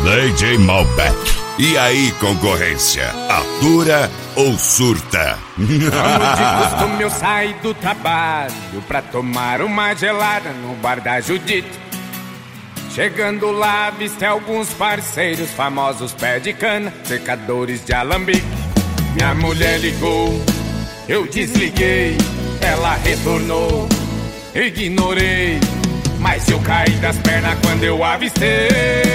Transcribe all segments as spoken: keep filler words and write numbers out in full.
D J Malbec. E aí, concorrência, atura ou surta? Como de costume eu saí do trabalho pra tomar uma gelada no bar da Judite. Chegando lá, avistei alguns parceiros famosos, pé de cana, secadores de alambique. Minha mulher ligou, eu desliguei, ela retornou, ignorei, mas eu caí das pernas quando eu avistei.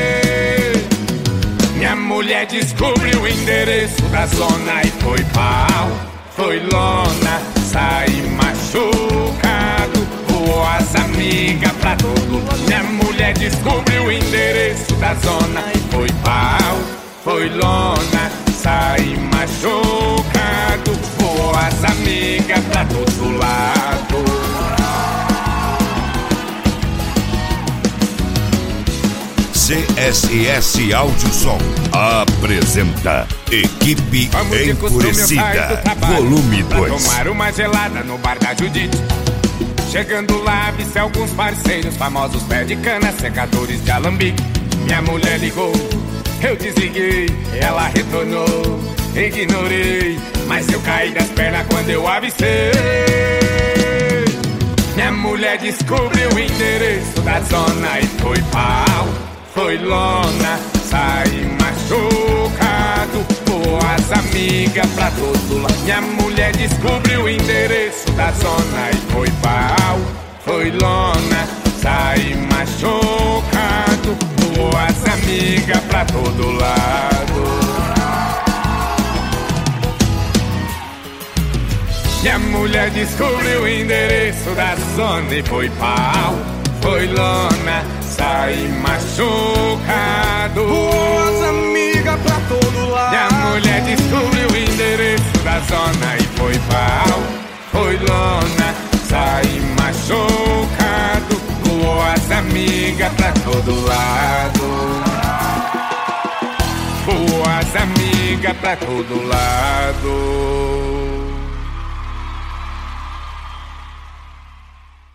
Minha mulher descobriu o endereço da zona e foi pau, foi lona, saí machucado, voou as amigas pra todo lado. Minha mulher descobriu o endereço da zona e foi pau, foi lona, saí machucado, voou as amigas pra todo lado. C S S Áudio Som apresenta Equipe Enfurecida, volume dois. Tomar uma gelada no bar da Judite. Chegando lá, avistei alguns parceiros famosos, pé de cana, secadores de alambique. Minha mulher ligou, eu desliguei, ela retornou, ignorei, mas eu caí das pernas quando eu avistei. Minha mulher descobriu o endereço da zona e foi pau, foi lona, saí machucado, voou as amigas pra todo lado. Minha mulher descobriu o endereço da zona e foi pau, foi lona, saí machucado, voou as amigas pra todo lado. Minha mulher descobriu o endereço da zona e foi pau, foi lona, saí machucado, voou as amigas pra todo lado. Minha mulher descobriu o endereço da zona e foi pau, foi lona, saí machucado, voou as amigas pra todo lado, voou as amigas pra todo lado.